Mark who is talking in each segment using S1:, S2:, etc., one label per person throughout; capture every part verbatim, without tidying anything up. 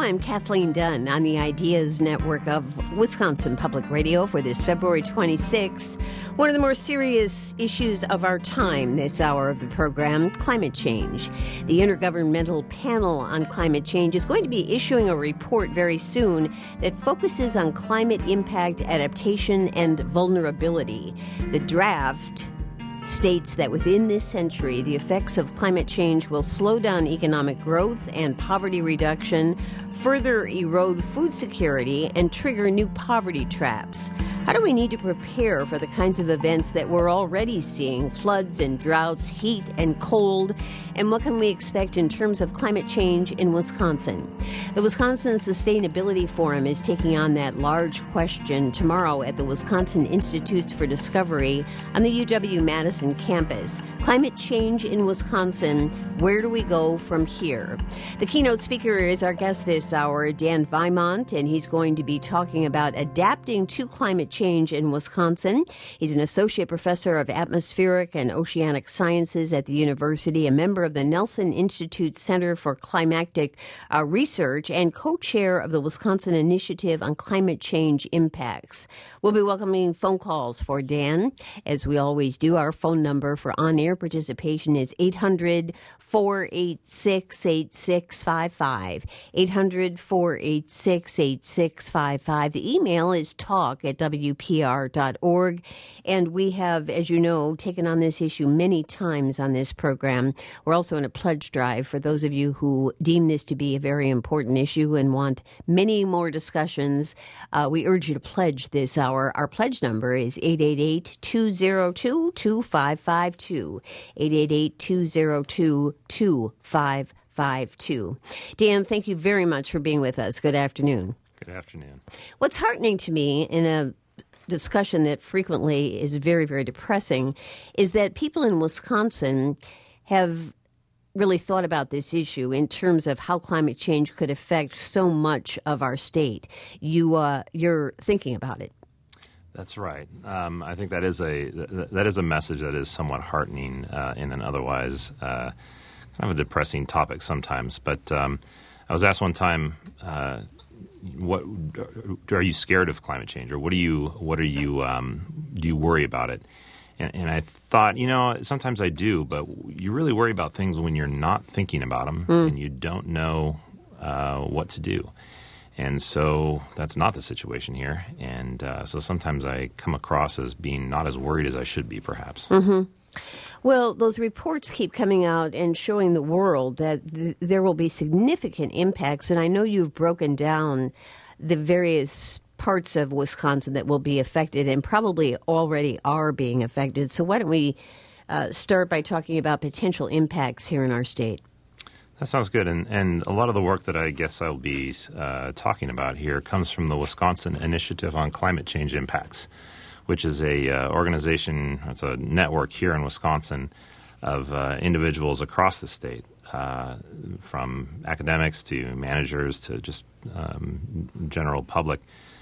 S1: I'm Kathleen Dunn on the Ideas Network of Wisconsin Public Radio for this February twenty-sixth. One of the more serious issues of our time this hour of the program, climate change. The Intergovernmental Panel on Climate Change is going to be issuing a report very soon that focuses on climate impact, adaptation, and vulnerability. The draft states that within this century, the effects of climate change will slow down economic growth and poverty reduction, further erode food security, and trigger new poverty traps. How do we need to prepare for the kinds of events that we're already seeing, floods and droughts, heat and cold, and what can we expect in terms of climate change in Wisconsin? The Wisconsin Sustainability Forum is taking on that large question tomorrow at the Wisconsin Institutes for Discovery on the U W-Madison campus. Climate change in Wisconsin, where do we go from here? The keynote speaker is our guest this hour, Dan Vimont, and he's going to be talking about adapting to climate change in Wisconsin. He's an associate professor of atmospheric and oceanic sciences at the university, a member of the Nelson Institute Center for Climatic uh, Research, and co-chair of the Wisconsin Initiative on Climate Change Impacts. We'll be welcoming phone calls for Dan, as we always do. Our phone number for on-air participation is eight hundred, four eight six, eight six five five, eight hundred, four eight six, eight six five five. The email is talk at w p r dot org, and we have, as you know, taken on this issue many times on this program. We're also in a pledge drive for those of you who deem this to be a very important issue and want many more discussions. Uh, we urge you to pledge this hour. Our pledge number is eight eight eight, two zero two, two five five two, eight eight eight, two zero two, two five five two. Dan, thank you very much for being with us. Good afternoon.
S2: Good afternoon.
S1: What's heartening to me in a discussion that frequently is very, very depressing is that people in Wisconsin have really thought about this issue in terms of how climate change could affect so much of our state. You, uh, you're thinking about it.
S2: That's right. Um, I think that is a that is a message that is somewhat heartening uh, in an otherwise uh, kind of a depressing topic sometimes. But um, I was asked one time, uh, "What are you scared of climate change, or what do you what are you um, do you worry about it?" And, and I thought, you know, sometimes I do, but you really worry about things when you're not thinking about them mm. and you don't know uh, what to do. And so that's not the situation here. And uh, so sometimes I come across as being not as worried as I should be, perhaps.
S1: Mm-hmm. Well, those reports keep coming out and showing the world that th- there will be significant impacts. And I know you've broken down the various parts of Wisconsin that will be affected and probably already are being affected. So why don't we uh, start by talking about potential impacts here in our state?
S2: That sounds good. And, and a lot of the work that I guess I'll be uh, talking about here comes from the Wisconsin Initiative on Climate Change Impacts, which is a uh, organization, it's a network here in Wisconsin of uh, individuals across the state, uh, from academics to managers to just um, general public,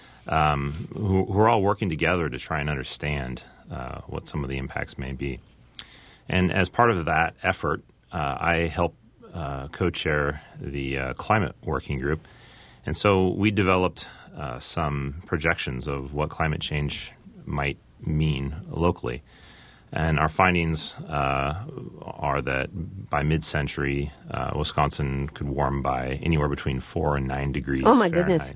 S2: um, who, who are all working together to try and understand uh, what some of the impacts may be. And as part of that effort, uh, I help Uh, co-chair the uh, climate working group. And so we developed uh, some projections of what climate change might mean locally. And our findings uh, are that by mid-century, uh, Wisconsin could warm by anywhere between four and nine degrees
S1: Oh, my
S2: Fahrenheit.
S1: goodness.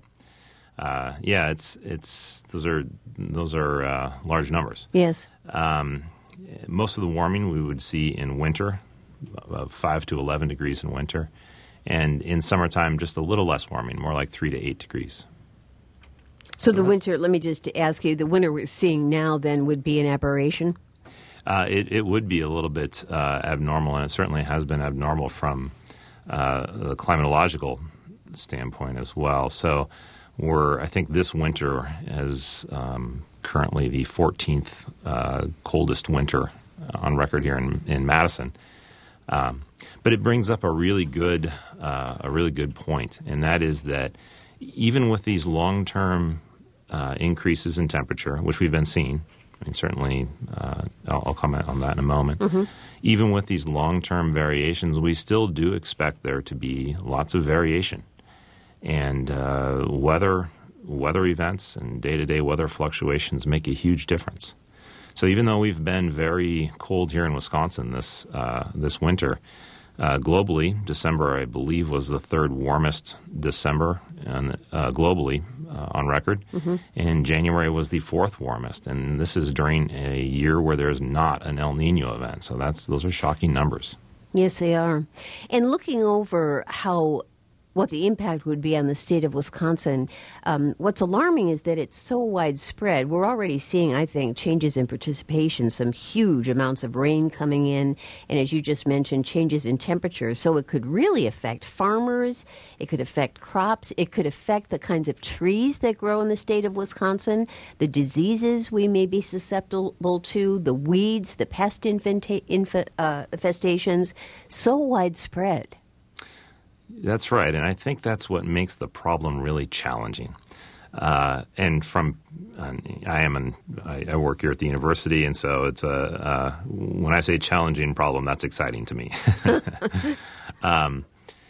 S2: Uh, yeah, it's it's those are those are uh, large numbers.
S1: Yes.
S2: Um, most of the warming we would see in winter, of five to eleven degrees in winter, and in summertime, just a little less warming, more like three to eight degrees.
S1: So, so the winter, let me just ask you, the winter we're seeing now then would be an aberration?
S2: Uh, it, it would be a little bit uh, abnormal, and it certainly has been abnormal from uh, the climatological standpoint as well. So we're, I think this winter is um, currently the fourteenth uh, coldest winter on record here in, in Madison. Um, but it brings up a really good, uh, a really good point, and that is that even with these long-term uh, increases in temperature, which we've been seeing, I mean, certainly uh, I'll, I'll comment on that in a moment. Mm-hmm. Even with these long-term variations, we still do expect there to be lots of variation. And uh, weather weather events and day-to-day weather fluctuations make a huge difference. So even though we've been very cold here in Wisconsin this uh, this winter, uh, globally, December, I believe, was the third warmest December and, uh, globally uh, on record. Mm-hmm. And January was the fourth warmest. And this is during a year where there's not an El Nino event. So that's those are shocking numbers.
S1: Yes, they are. And looking over how what the impact would be on the state of Wisconsin, um, what's alarming is that it's so widespread. We're already seeing, I think, changes in participation, some huge amounts of rain coming in, and as you just mentioned, changes in temperature. So it could really affect farmers, it could affect crops, it could affect the kinds of trees that grow in the state of Wisconsin, the diseases we may be susceptible to, the weeds, the pest infenta- inf- uh, infestations, so widespread.
S2: That's right, and I think that's what makes the problem really challenging. Uh, and from, uh, I am an, I, I work here at the university, and so it's a, uh, when I say challenging problem, that's exciting to me. um,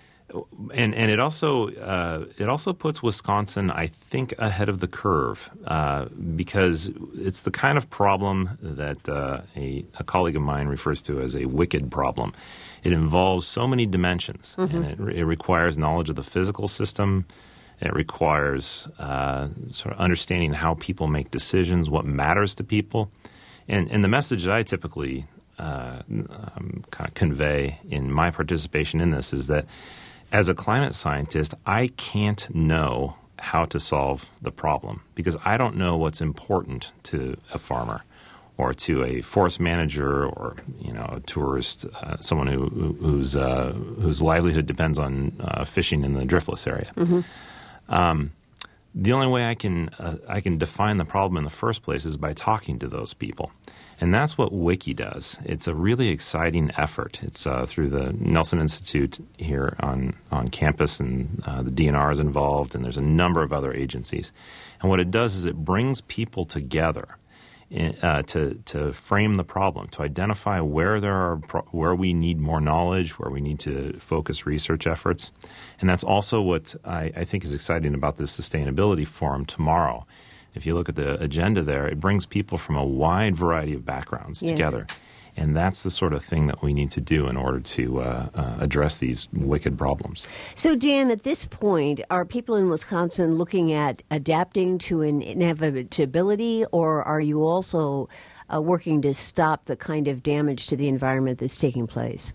S2: and and it also uh, it also puts Wisconsin, I think, ahead of the curve uh, because it's the kind of problem that uh, a, a colleague of mine refers to as a wicked problem. It involves so many dimensions, mm-hmm. and it, it requires knowledge of the physical system. It requires uh, sort of understanding how people make decisions, what matters to people. And, and the message that I typically uh, um, kind of convey in my participation in this is that as a climate scientist, I can't know how to solve the problem because I don't know what's important to a farmer or to a forest manager, or you know, a tourist, uh, someone who whose uh, whose livelihood depends on uh, fishing in the driftless area. Mm-hmm. Um, the only way I can uh, I can define the problem in the first place is by talking to those people, and that's what Wiki does. It's a really exciting effort. It's uh, through the Nelson Institute here on on campus, and uh, the D N R is involved, and there's a number of other agencies. And what it does is it brings people together. Uh, to to frame the problem, to identify where there are pro- where we need more knowledge, where we need to focus research efforts, and that's also what I, I think is exciting about this sustainability forum tomorrow. If you look at the agenda there, it brings people from a wide variety of backgrounds yes. together, and that's the sort of thing that we need to do in order to uh, uh, address these wicked problems.
S1: So, Dan, at this point, are people in Wisconsin looking at adapting to an inevitability, or are you also uh, working to stop the kind of damage to the environment that's taking place?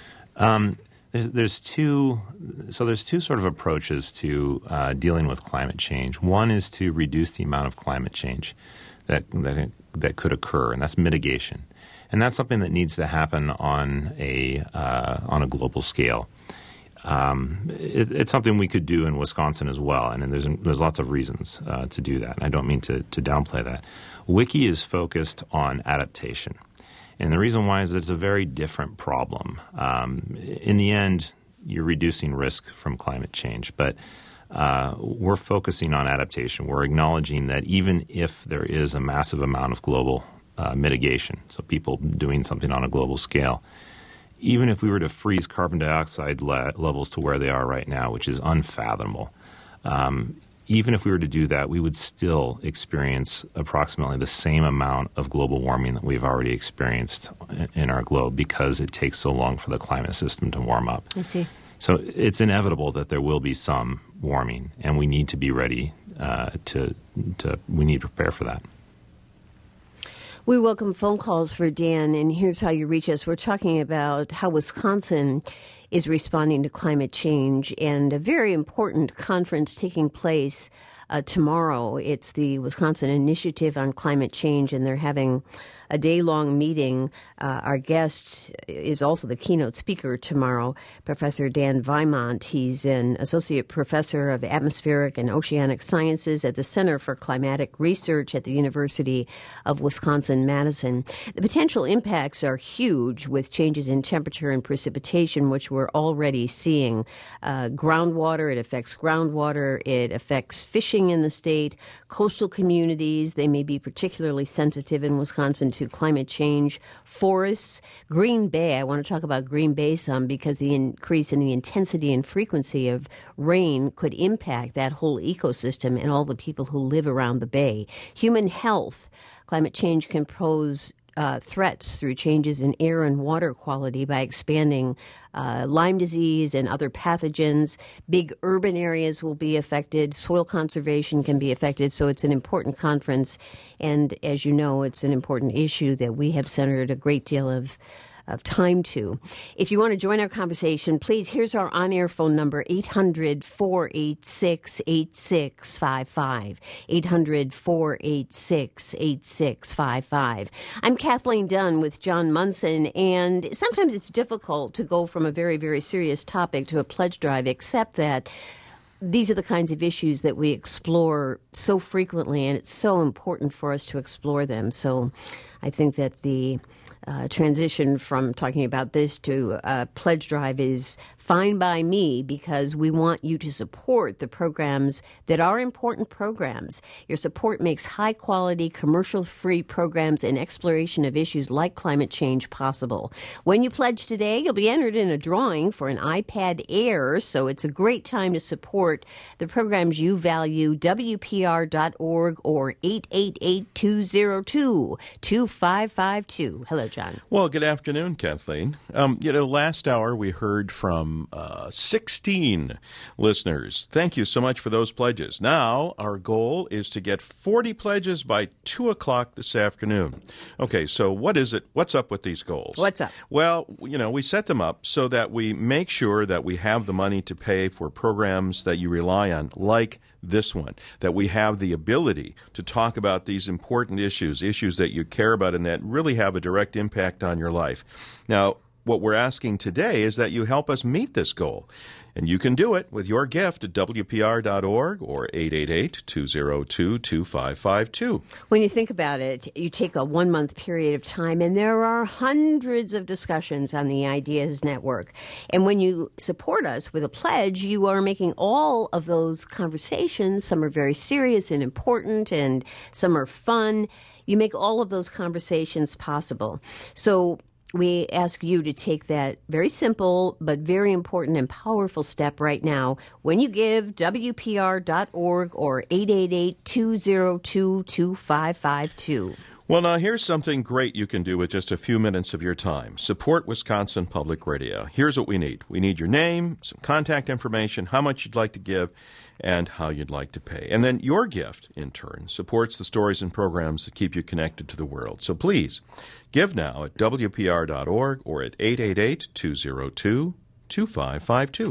S2: Um, there's, there's two. So there's two sort of approaches to uh, dealing with climate change. One is to reduce the amount of climate change that that that could occur, and that's mitigation. And that's something that needs to happen on a uh, on a global scale. Um, it, it's something we could do in Wisconsin as well, and, and there's there's lots of reasons uh, to do that. And I don't mean to, to downplay that. Wiki is focused on adaptation, and the reason why is that it's a very different problem. Um, in the end, you're reducing risk from climate change, but uh, we're focusing on adaptation. We're acknowledging that even if there is a massive amount of global Uh, mitigation, so people doing something on a global scale. Even if we were to freeze carbon dioxide le- levels to where they are right now, which is unfathomable, um, even if we were to do that, we would still experience approximately the same amount of global warming that we've already experienced in, in our globe because it takes so long for the climate system to warm up.
S1: I see.
S2: So it's inevitable that there will be some warming, and we need to be ready uh, to, to, we need to prepare for that.
S1: We welcome phone calls for Dan, and here's how you reach us. We're talking about how Wisconsin is responding to climate change and a very important conference taking place uh, tomorrow. It's the Wisconsin Initiative on Climate Change, and they're having a day-long meeting. Uh, our guest is also the keynote speaker tomorrow, Professor Dan Vimont. He's an associate professor of atmospheric and oceanic sciences at the Center for Climatic Research at the University of Wisconsin-Madison. The potential impacts are huge with changes in temperature and precipitation, which we're already seeing. Uh, groundwater, it affects groundwater, it affects fishing fishing in the state, coastal communities, they may be particularly sensitive in Wisconsin to climate change, forests, Green Bay. I want to talk about Green Bay some because the increase in the intensity and frequency of rain could impact that whole ecosystem and all the people who live around the bay. Human health. Climate change can pose uh, threats through changes in air and water quality by expanding uh, Lyme disease and other pathogens. Big urban areas will be affected. Soil conservation can be affected. So it's an important conference. And as you know, it's an important issue that we have centered a great deal of of time to. If you want to join our conversation, please, here's our on-air phone number, eight hundred, four eight six, eight six five five, eight hundred, four eight six, eight six five five. I'm Kathleen Dunn with John Munson, and sometimes it's difficult to go from a very, very serious topic to a pledge drive, except that these are the kinds of issues that we explore so frequently, and it's so important for us to explore them. So I think that the Uh, transition from talking about this to uh, pledge drive is fine by me because we want you to support the programs that are important programs. Your support makes high-quality, commercial-free programs and exploration of issues like climate change possible. When you pledge today, you'll be entered in a drawing for an iPad Air, so it's a great time to support the programs you value, W P R dot org or eight eight eight, two zero two, two five five two. Hello, John.
S3: Well, good afternoon, Kathleen. Um, you know, last hour we heard from uh, sixteen listeners. Thank you so much for those pledges. Now, our goal is to get forty pledges by two o'clock this afternoon. Okay, so what is it? What's up with these goals?
S1: What's up?
S3: Well, you know, we set them up so that we make sure that we have the money to pay for programs that you rely on, like this one, that we have the ability to talk about these important issues, issues that you care about and that really have a direct impact on your life. Now, what we're asking today is that you help us meet this goal. And you can do it with your gift at W P R dot org or eight eight eight, two zero two, two five five two.
S1: When you think about it, you take a one-month period of time, and there are hundreds of discussions on the Ideas Network. And when you support us with a pledge, you are making all of those conversations, some are very serious and important, and some are fun. You make all of those conversations possible. So we ask you to take that very simple but very important and powerful step right now. When you give, W P R dot org or eight eight eight, two zero two, two five five two.
S3: Well, now, here's something great you can do with just a few minutes of your time. Support Wisconsin Public Radio. Here's what we need. We need your name, some contact information, how much you'd like to give, and how you'd like to pay. And then your gift, in turn, supports the stories and programs that keep you connected to the world. So please, give now at W P R dot org or at eight eight eight, two zero two, two five five two.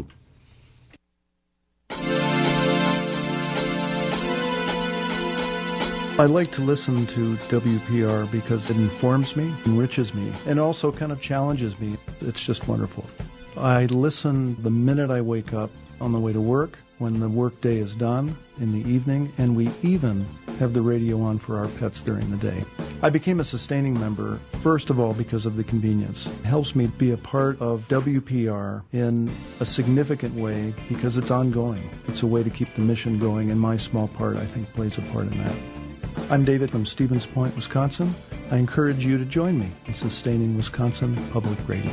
S4: I like to listen to W P R because it informs me, enriches me, and also kind of challenges me. It's just wonderful. I listen the minute I wake up on the way to work, when the workday is done, in the evening, and we even have the radio on for our pets during the day. I became a sustaining member, first of all, because of the convenience. It helps me be a part of W P R in a significant way because it's ongoing. It's a way to keep the mission going, and my small part, I think, plays a part in that. I'm David from Stevens Point, Wisconsin. I encourage you to join me in sustaining Wisconsin Public Radio.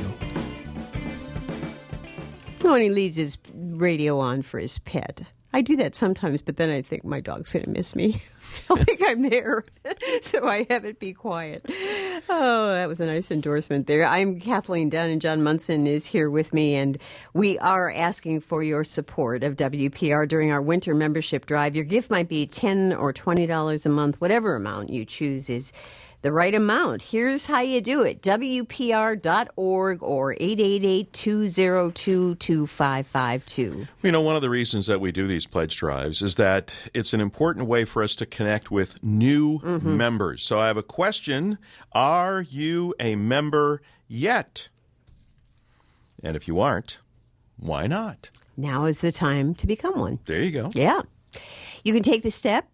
S1: When he leaves his radio on for his pet. I do that sometimes, but then I think my dog's going to miss me. He'll think I'm there, so I have it be quiet. Oh, that was a nice endorsement there. I'm Kathleen Dunn, and John Munson is here with me, and we are asking for your support of W P R during our winter membership drive. Your gift might be ten dollars or twenty dollars a month. Whatever amount you choose is the right amount. Here's how you do it. W P R dot org or eight eight eight, two zero two, two five five two.
S3: You know, one of the reasons that we do these pledge drives is that it's an important way for us to connect with new mm-hmm. members. So I have a question. Are you a member yet? And if you aren't, why not?
S1: Now is the time to become one.
S3: There you go.
S1: Yeah. You can take the step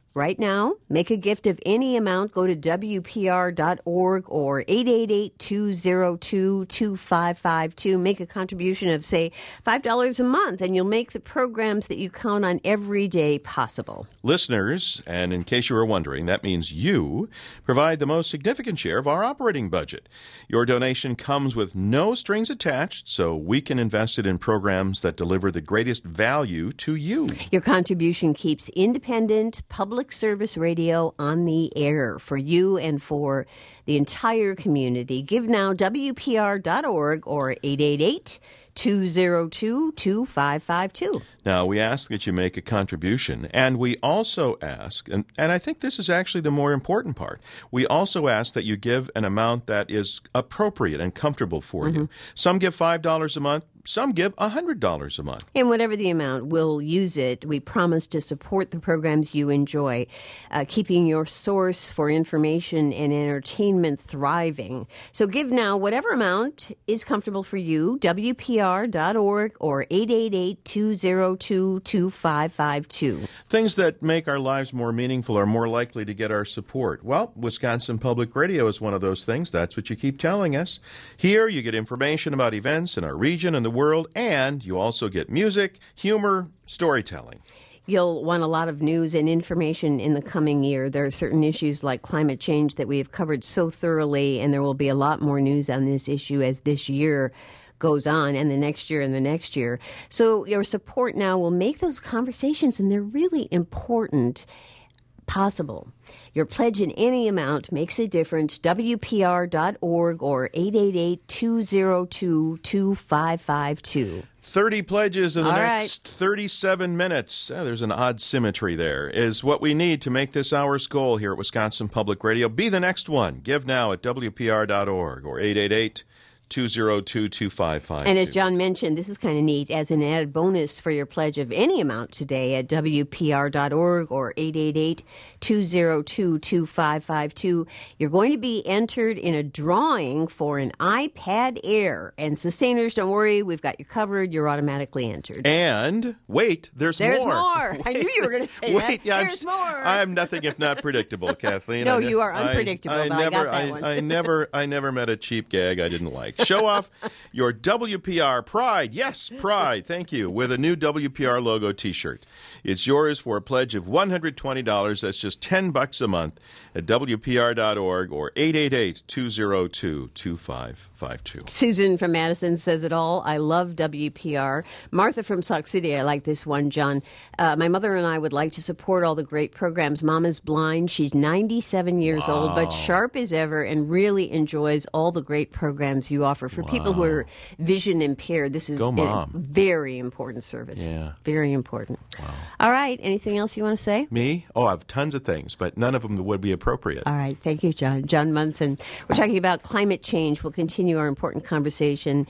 S1: right now. Make a gift of any amount. Go to W P R dot org or eight eight eight, two zero two, two five five two. Make a contribution of, say, five dollars a month, and you'll make the programs that you count on every day possible.
S3: Listeners, and in case you were wondering, that means you provide the most significant share of our operating budget. Your donation comes with no strings attached, so we can invest it in programs that deliver the greatest value to you.
S1: Your contribution keeps independent public service radio on the air for you and for the entire community. Give now, W P R dot org or eight eight eight, two zero two, two five five two.
S3: Now, we ask that you make a contribution, and we also ask, and, and I think this is actually the more important part, we also ask that you give an amount that is appropriate and comfortable for mm-hmm. you. Some give five dollars a month. Some give one hundred dollars a month.
S1: And whatever the amount, we'll use it. We promise to support the programs you enjoy, uh, keeping your source for information and entertainment thriving. So give now whatever amount is comfortable for you, W P R dot org or eight eight eight, two zero two, two five five two.
S3: Things that make our lives more meaningful are more likely to get our support. Well, Wisconsin Public Radio is one of those things. That's what you keep telling us. Here you get information about events in our region and the world, and you also get music, humor, storytelling.
S1: You'll want a lot of news and information in the coming year. There are certain issues like climate change that we have covered so thoroughly, and there will be a lot more news on this issue as this year goes on, and the next year and the next year. So your support now will make those conversations, and they're really important, possible. Your pledge in any amount makes a difference. W P R dot org or eight eight eight, two zero two, two five five two.
S3: thirty pledges in the
S1: All
S3: next
S1: right.
S3: thirty-seven minutes. Oh, there's an odd symmetry there. Is what we need to make this hour's goal here at Wisconsin Public Radio. Be the next one. Give now at W P R dot org or eight eight eight, two zero two, two five five two.
S1: And as John mentioned, this is kind of neat. As an added bonus for your pledge of any amount today at W P R dot org or eight eight eight, two zero two, two five five two, you're going to be entered in a drawing for an iPad Air. And Sustainers, don't worry, we've got you covered. You're automatically entered.
S3: And wait, there's,
S1: there's
S3: more.
S1: more.
S3: Wait,
S1: I knew you were going to say
S3: wait,
S1: that.
S3: Yeah,
S1: there's
S3: I'm,
S1: more.
S3: I'm nothing if not predictable, Kathleen.
S1: No,
S3: I,
S1: you are unpredictable.
S3: I, I,
S1: but I
S3: never,
S1: got that
S3: I,
S1: one.
S3: I never, I never met a cheap gag I didn't like. Show off your W P R pride. Yes, pride. Thank you. With a new W P R logo T-shirt. It's yours for a pledge of one hundred twenty dollars. That's just ten bucks a month at W P R dot org or eight eight eight, two zero two, two five five two.
S1: Susan from Madison says it all. I love W P R. Martha from Sauk City, I like this one, John. Uh, my mother and I would like to support all the great programs. Mom is blind. She's ninety-seven years
S3: Wow.
S1: old, but sharp as ever and really enjoys all the great programs you offer. For wow. people who are vision impaired, this is
S3: Go,
S1: a
S3: Mom.
S1: very important service.
S3: Yeah.
S1: Very important.
S3: Wow.
S1: All right. Anything else you want to say?
S3: Me? Oh, I have tons of things, but none of them would be appropriate.
S1: All right. Thank you, John. John Munson. We're talking about climate change. We'll continue our important conversation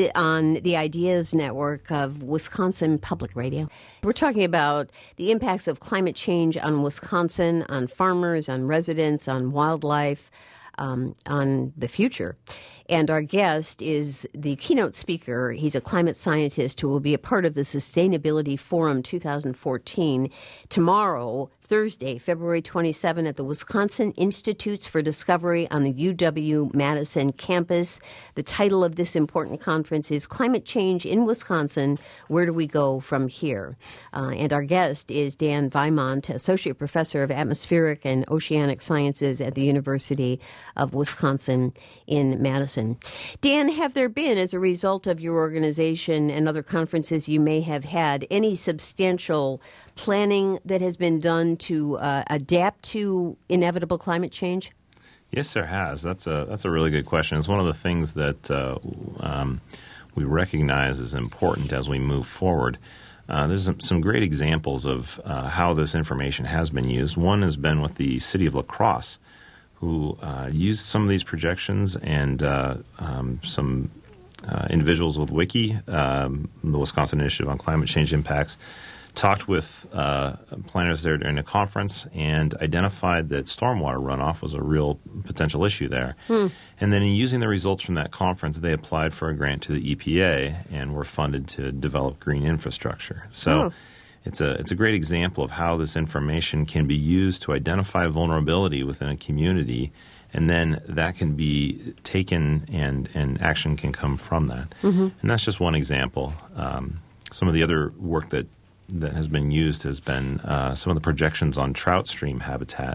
S1: on the Ideas Network of Wisconsin Public Radio. We're talking about the impacts of climate change on Wisconsin, on farmers, on residents, on wildlife, um, on the future. And our guest is the keynote speaker. He's a climate scientist who will be a part of the Sustainability Forum twenty fourteen tomorrow, Thursday, February twenty-seventh, at the Wisconsin Institutes for Discovery on the U W-Madison campus. The title of this important conference is Climate Change in Wisconsin, Where Do We Go From Here? Uh, and our guest is Dan Vimont, Associate Professor of Atmospheric and Oceanic Sciences at the University of Wisconsin in Madison. Dan, have there been, as a result of your organization and other conferences you may have had, any substantial planning that has been done to uh, adapt to inevitable climate change?
S2: Yes, there has. That's a that's a really good question. It's one of the things that uh, um, we recognize as important as we move forward. Uh, there's some, some great examples of uh, how this information has been used. One has been with the city of La Crosse, who uh, used some of these projections, and uh, um, some uh, individuals with Wiki, um, the Wisconsin Initiative on Climate Change Impacts, talked with uh, planners there during a conference and identified that stormwater runoff was a real potential issue there. Hmm. And then in using the results from that conference, they applied for a grant to the E P A and were funded to develop green infrastructure. So
S1: oh.
S2: it's a it's a great example of how this information can be used to identify vulnerability within a community, and then that can be taken and, and action can come from that. Mm-hmm. And that's just one example. Um, some of the other work that, that has been used has been uh, some of the projections on trout stream habitat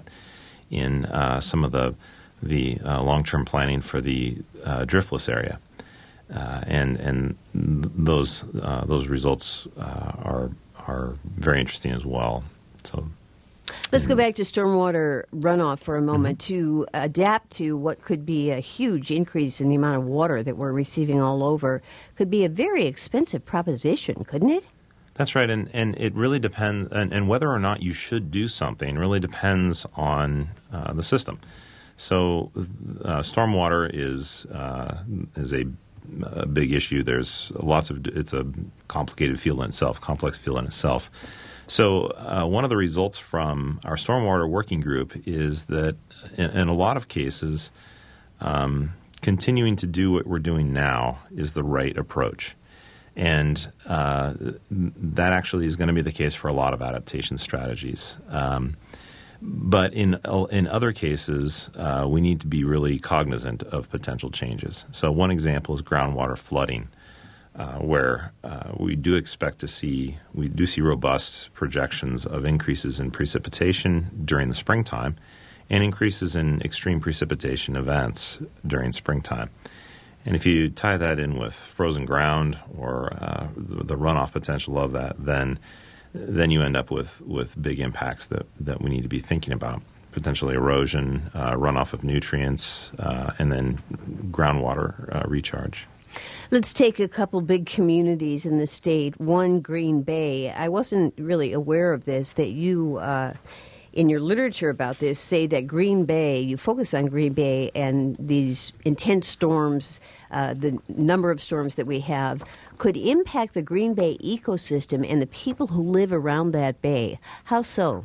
S2: in uh, some of the the uh, long-term planning for the uh, driftless area. Uh, and and those uh, those results uh, are are very interesting as well. So,
S1: let's go back to stormwater runoff for a moment. Mm-hmm. To adapt to what could be a huge increase in the amount of water that we're receiving all over could be a very expensive proposition, couldn't it?
S2: That's right, and, and it really depends, and, and whether or not you should do something really depends on uh, the system. So, uh, stormwater is uh, is a a big issue. There's lots of, it's a complicated field in itself, complex field in itself. So uh, one of the results from our stormwater working group is that in, in a lot of cases, um, continuing to do what we're doing now is the right approach. And uh, that actually is going to be the case for a lot of adaptation strategies. Um, But in in other cases, uh, we need to be really cognizant of potential changes. So one example is groundwater flooding, uh, where uh, we do expect to see, we do see robust projections of increases in precipitation during the springtime and increases in extreme precipitation events during springtime. And if you tie that in with frozen ground or uh, the, the runoff potential of that, then then you end up with, with big impacts that, that we need to be thinking about, potentially erosion, uh, runoff of nutrients, uh, and then groundwater uh, recharge.
S1: Let's take a couple big communities in the state. One, Green Bay. I wasn't really aware of this, that you, uh, in your literature about this, say that Green Bay, you focus on Green Bay and these intense storms, uh, the number of storms that we have, could impact the Green Bay ecosystem and the people who live around that bay. How so?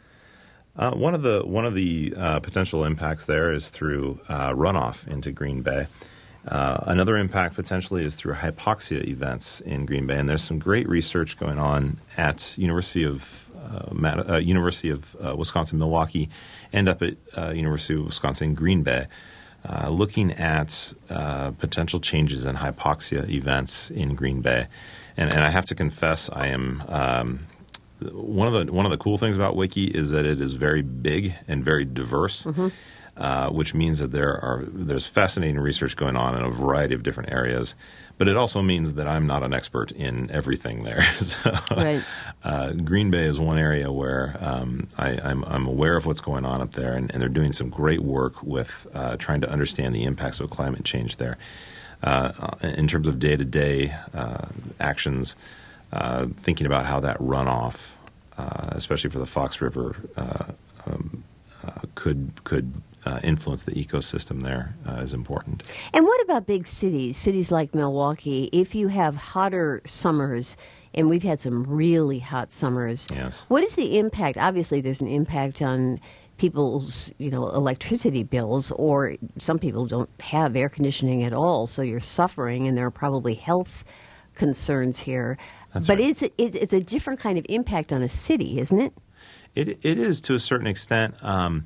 S2: Uh, one of the one of the uh, potential impacts there is through uh, runoff into Green Bay. Uh, another impact potentially is through hypoxia events in Green Bay, and there's some great research going on at University of uh, Mad- uh, University of uh, Wisconsin-Milwaukee, and up at uh, University of Wisconsin-Green Bay. Uh, looking at uh, potential changes in hypoxia events in Green Bay, and, and I have to confess, I am um, one of the one of the cool things about Wiki is that it is very big and very diverse, mm-hmm. uh, which means that there are there's fascinating research going on in a variety of different areas. But it also means that I'm not an expert in everything there. so,
S1: right.
S2: uh, Green Bay is one area where um, I, I'm, I'm aware of what's going on up there, and, and they're doing some great work with uh, trying to understand the impacts of climate change there. Uh, in terms of day-to-day uh, actions, uh, thinking about how that runoff, uh, especially for the Fox River, uh, um, uh, could could Uh, influence the ecosystem there uh, is important.
S1: And what about big cities, cities like Milwaukee? If you have hotter summers, and we've had some really hot summers,
S2: yes.
S1: What is the impact? Obviously, there's an impact on people's, you know, electricity bills, or some people don't have air conditioning at all, so you're suffering, and there are probably health concerns here.
S2: That's
S1: but
S2: right.
S1: it's, it, it's a different kind of impact on a city, isn't it?
S2: It It is to a certain extent. Um,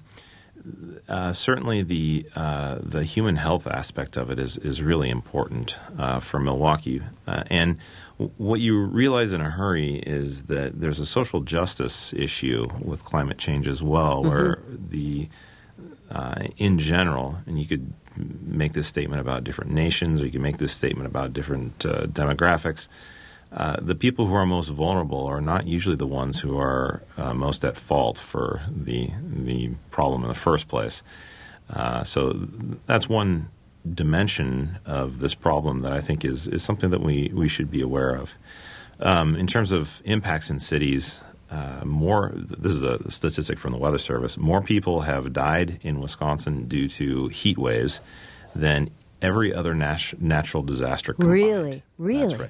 S2: Uh, certainly, the uh, the human health aspect of it is is really important uh, for Milwaukee. Uh, and w- what you realize in a hurry is that there's a social justice issue with climate change as well, mm-hmm. where the uh, in general, and you could make this statement about different nations, or you can make this statement about different uh, demographics. Uh, the people who are most vulnerable are not usually the ones who are uh, most at fault for the the problem in the first place. Uh, so that's one dimension of this problem that I think is, is something that we, we should be aware of. Um, in terms of impacts in cities, uh, more this is a statistic from the Weather Service, more people have died in Wisconsin due to heat waves than every other nat- natural disaster combined.
S1: Really? Really?
S2: That's right.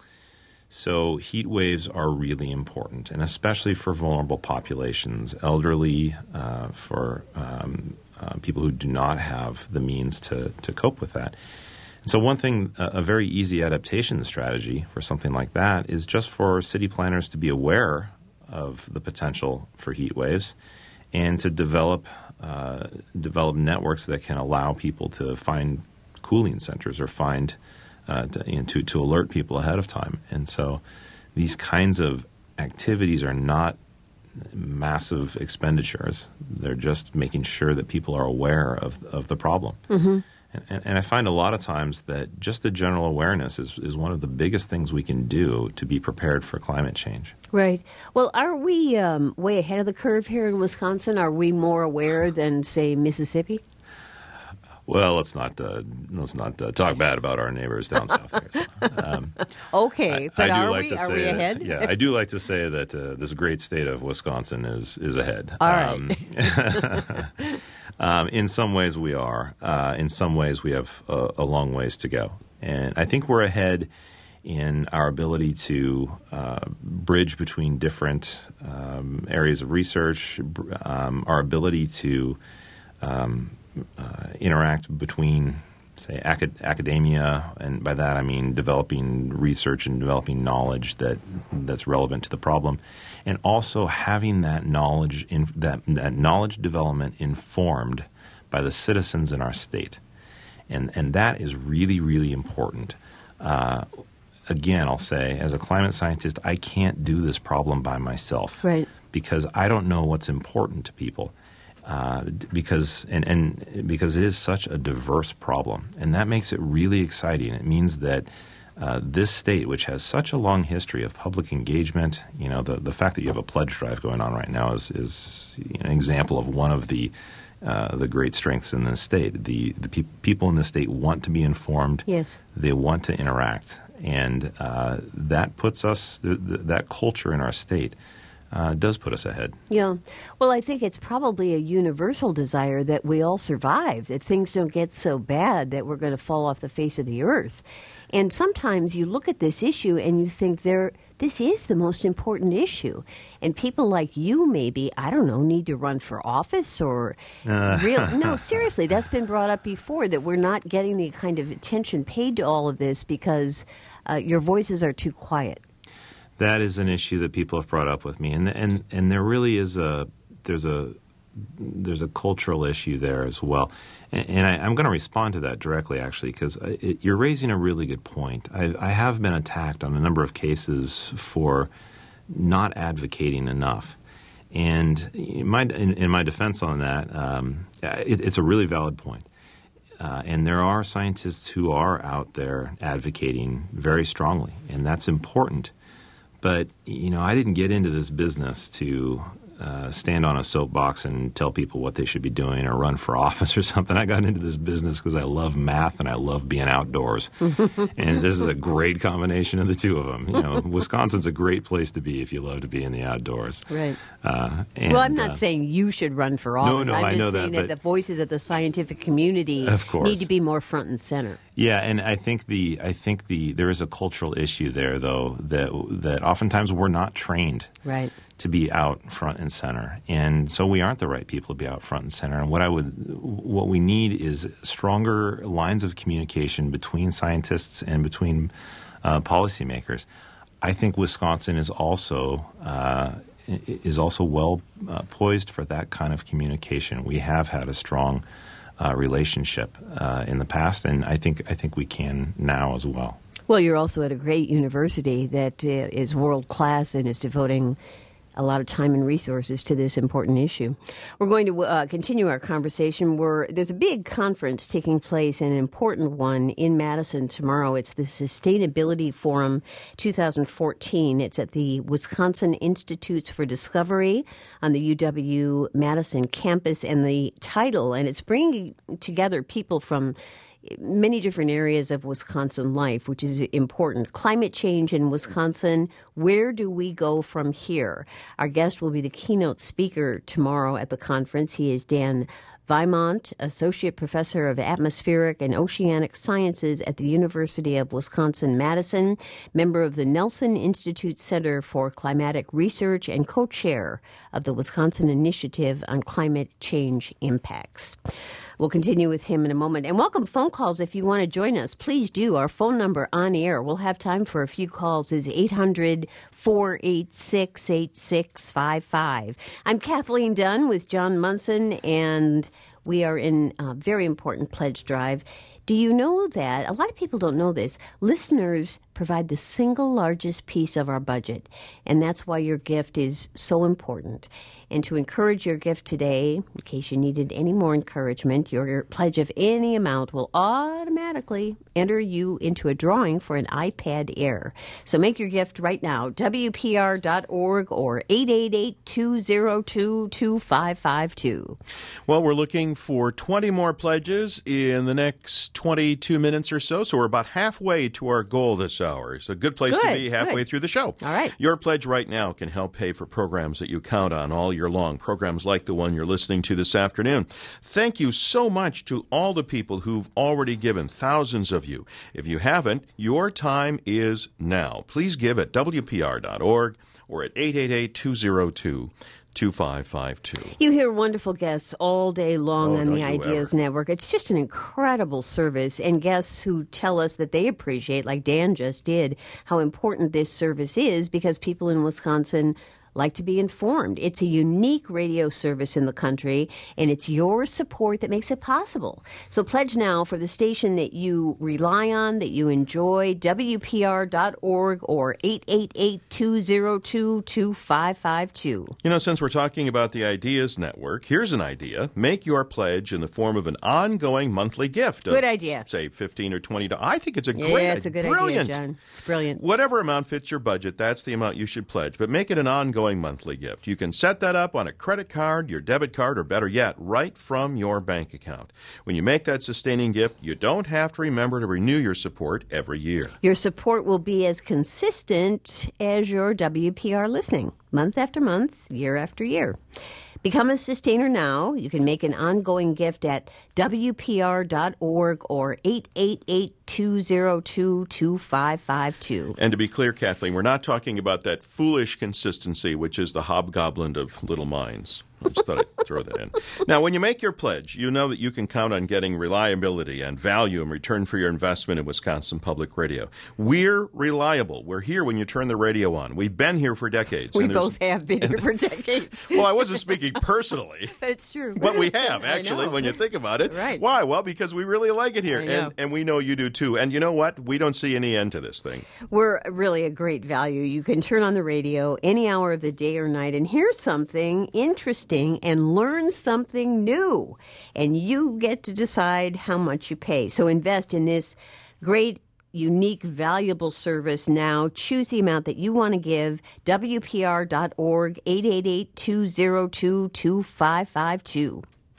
S2: So heat waves are really important, and especially for vulnerable populations, elderly, uh, for um, uh, people who do not have the means to, to cope with that. So one thing, a, a very easy adaptation strategy for something like that is just for city planners to be aware of the potential for heat waves and to develop uh, develop networks that can allow people to find cooling centers or find uh, to, you know, to to alert people ahead of time. And so these kinds of activities are not massive expenditures. They're just making sure that people are aware of of the problem. Mm-hmm. And, and I find a lot of times that just the general awareness is, is one of the biggest things we can do to be prepared for climate change.
S1: Right. Well, are we um, way ahead of the curve here in Wisconsin? Are we more aware than, say, Mississippi?
S2: Well, let's not uh, let's not uh, talk bad about our neighbors down south there. So, um,
S1: okay,
S2: I,
S1: but
S2: I do
S1: are
S2: like
S1: we
S2: to
S1: are
S2: say
S1: we
S2: that,
S1: ahead?
S2: Yeah, I do like to say that uh, this great state of Wisconsin is is ahead.
S1: All right.
S2: Um, um, in some ways, we are. Uh, in some ways, we have a, a long ways to go, and I think we're ahead in our ability to uh, bridge between different um, areas of research, um, our ability to um, Uh, interact between, say, acad- academia, and by that I mean developing research and developing knowledge that that's relevant to the problem, and also having that knowledge in that, that knowledge development informed by the citizens in our state, and and that is really really important. Uh, again, I'll say, as a climate scientist, I can't do this problem by myself,
S1: right?
S2: Because I don't know what's important to people. Uh, because and, and because it is such a diverse problem, and that makes it really exciting. It means that uh, this state, which has such a long history of public engagement, you know, the, the fact that you have a pledge drive going on right now is, is an example of one of the uh, the great strengths in this state. The the pe- people in the state want to be informed.
S1: Yes,
S2: they want to interact, and uh, that puts us the, the, that culture in our state. Uh, does put us ahead.
S1: Yeah. Well, I think it's probably a universal desire that we all survive, that things don't get so bad that we're going to fall off the face of the earth. And sometimes you look at this issue and you think there, this is the most important issue. And people like you maybe, I don't know, need to run for office or
S2: uh.
S1: real. No, seriously, that's been brought up before, that we're not getting the kind of attention paid to all of this because uh, your voices are too quiet.
S2: That is an issue that people have brought up with me, and and and there really is a there's a there's a cultural issue there as well, and, and I, I'm going to respond to that directly, actually, because you're raising a really good point. I, I have been attacked on a number of cases for not advocating enough, and in my in, in my defense on that, um, it, it's a really valid point. Uh, and there are scientists who are out there advocating very strongly, and that's important. But, you know, I didn't get into this business to uh, stand on a soapbox and tell people what they should be doing or run for office or something. I got into this business because I love math and I love being outdoors. And this is a great combination of the two of them. You know, Wisconsin's a great place to be if you love to be in the outdoors.
S1: Right.
S2: Uh, and,
S1: well, I'm not
S2: uh,
S1: saying you should run for office.
S2: No, no,
S1: I'm
S2: I
S1: just
S2: know
S1: saying
S2: that,
S1: that the voices of the scientific community
S2: of course.
S1: need to be more front and center.
S2: Yeah, and I think the I think the there is a cultural issue there, though, that that oftentimes we're not trained
S1: right.
S2: to be out front and center, and so we aren't the right people to be out front and center. And what I would what we need is stronger lines of communication between scientists and between uh, policymakers. I think Wisconsin is also uh, is also well uh, poised for that kind of communication. We have had a strong Uh, relationship uh, in the past, and I think I think we can now as well.
S1: Well, you're also at a great university that uh, is world class and is devoting a lot of time and resources to this important issue. We're going to uh, continue our conversation. Where there's a big conference taking place, an important one in Madison tomorrow. It's the Sustainability Forum twenty fourteen. It's at the Wisconsin Institutes for Discovery on the U W Madison campus, and the title, and it's bringing together people from many different areas of Wisconsin life, which is important. Climate change in Wisconsin, where do we go from here? Our guest will be the keynote speaker tomorrow at the conference. He is Dan Vimont, Associate Professor of Atmospheric and Oceanic Sciences at the University of Wisconsin-Madison, member of the Nelson Institute Center for Climatic Research, and co-chair of the Wisconsin Initiative on Climate Change Impacts. We'll continue with him in a moment. And welcome phone calls if you want to join us. Please do. Our phone number on air, we'll have time for a few calls, is eight hundred, four eight six, eight six five five. I'm Kathleen Dunn with John Munson, and we are in a very important pledge drive. Do you know that, a lot of people don't know this, listeners provide the single largest piece of our budget, and that's why your gift is so important. And to encourage your gift today, in case you needed any more encouragement, your pledge of any amount will automatically enter you into a drawing for an iPad Air. So make your gift right now, W P R dot org or eight eight eight, two zero two, two five five two.
S3: Well, we're looking for twenty more pledges in the next twenty-two minutes or so, so we're about halfway to our goal this hour. It's a good place
S1: good,
S3: to be halfway
S1: good.
S3: through the show.
S1: All right.
S3: Your pledge right now can help pay for programs that you count on all year long, programs like the one you're listening to this afternoon. Thank you so much to all the people who've already given, thousands of you. If you haven't, your time is now. Please give at W P R dot org or at eight eight eight, two zero two, two five five two.
S1: You hear wonderful guests all day long
S3: Oh,
S1: on
S3: don't
S1: the
S3: you
S1: Ideas
S3: ever.
S1: Network. It's just an incredible service, and guests who tell us that they appreciate, like Dan just did, how important this service is because people in Wisconsin like to be informed. It's a unique radio service in the country, and it's your support that makes it possible. So pledge now for the station that you rely on, that you enjoy, W P R dot org or eight eight eight, two zero two, two five five two.
S3: You know, since we're talking about the Ideas Network, here's an idea. Make your pledge in the form of an ongoing monthly gift.
S1: Good
S3: of,
S1: idea.
S3: Say fifteen or twenty dollars. I think it's a
S1: Yeah,
S3: great
S1: it's a good
S3: brilliant.
S1: idea, John. It's brilliant.
S3: Whatever amount fits your budget, that's the amount you should pledge. But make it an ongoing monthly gift. You can set that up on a credit card, your debit card, or better yet, right from your bank account. When you make that sustaining gift, you don't have to remember to renew your support every year.
S1: Your support will be as consistent as your W P R listening, month after month, year after year. Become a sustainer now. You can make an ongoing gift at W P R dot org or eight eight eight, two zero two, two five five two.
S3: And to be clear, Kathleen, we're not talking about that foolish consistency, which is the hobgoblin of little minds. I just thought I'd throw that in. Now, when you make your pledge, you know that you can count on getting reliability and value in return for your investment in Wisconsin Public Radio. We're reliable. We're here when you turn the radio on. We've been here for decades.
S1: We
S3: and there's-
S1: both have been here for decades.
S3: Well, I wasn't speaking personally.
S1: It's true.
S3: But we have,
S1: I
S3: actually,
S1: know.
S3: when you think about it.
S1: Right.
S3: Why? Well, because we really like it here.
S1: I know.
S3: And, and we know you do, too. And you know what? We don't see any end to this thing.
S1: We're really a great value. You can turn on the radio any hour of the day or night and hear something interesting and learn something new. And you get to decide how much you pay. So invest in this great, unique, valuable service now. Choose the amount that you want to give. W P R dot org, eight eight eight, two zero two, two five five two.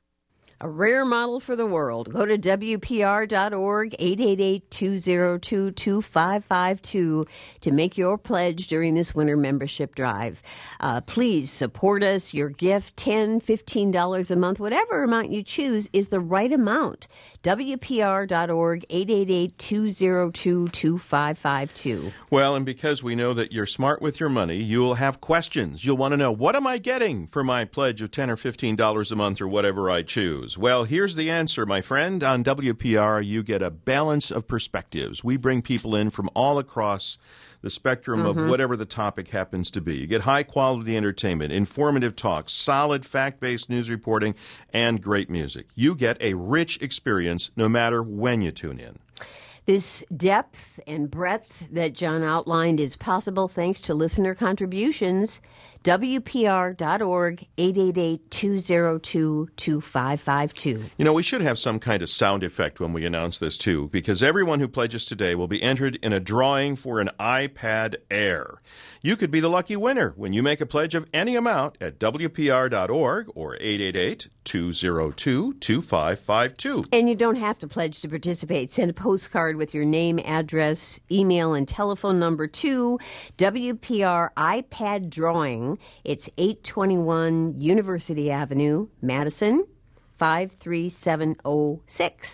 S1: A rare model for the world. Go to W P R dot org, eight eight eight, two zero two, two five five two to make your pledge during this winter membership drive. Uh, please support us. Your gift, ten dollars, fifteen dollars a month, whatever amount you choose is the right amount. W P R dot org, eight eight eight, two zero two, two five five two.
S3: Well, and because we know that you're smart with your money, you'll have questions. You'll want to know, what am I getting for my pledge of ten dollars or fifteen dollars a month or whatever I choose? Well, here's the answer, my friend. On W P R, you get a balance of perspectives. We bring people in from all across the spectrum
S1: Mm-hmm.
S3: of whatever the topic happens to be. You get high-quality entertainment, informative talk, solid fact-based news reporting, and great music. You get a rich experience no matter when you tune in.
S1: This depth and breadth that John outlined is possible thanks to listener contributions. W P R dot org, eight eight eight, two zero two, two five five two.
S3: You know, we should have some kind of sound effect when we announce this, too, because everyone who pledges today will be entered in a drawing for an iPad Air. You could be the lucky winner when you make a pledge of any amount at W P R dot org or eight eight eight, two zero two, two five five two.
S1: And you don't have to pledge to participate. Send a postcard with your name, address, email, and telephone number to W P R iPad Drawing. It's eight twenty-one University Avenue, Madison, five three seven oh six.